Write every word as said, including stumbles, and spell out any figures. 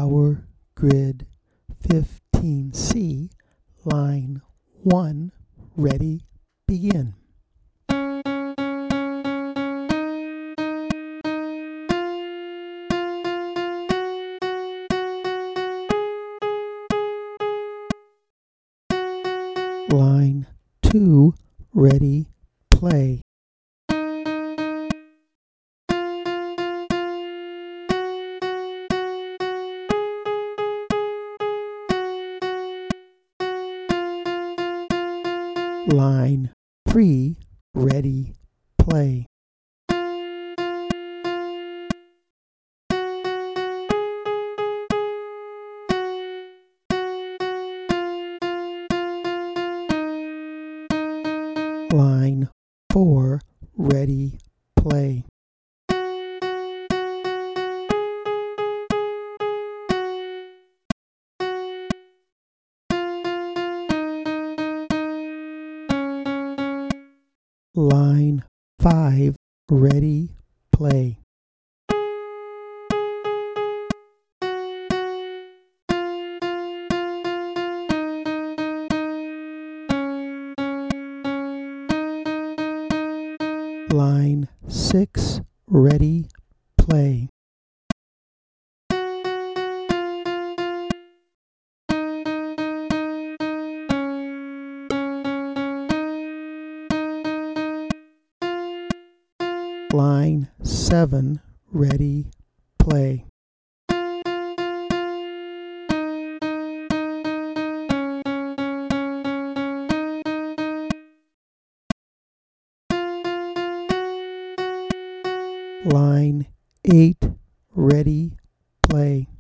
Power Grid fifteen C, line one, ready, begin. Line two, ready, play. Line three, ready, play. Line four, ready, play. Line five, ready, play. Line six, ready, play. Line seven, ready, play. Line eight, ready, play.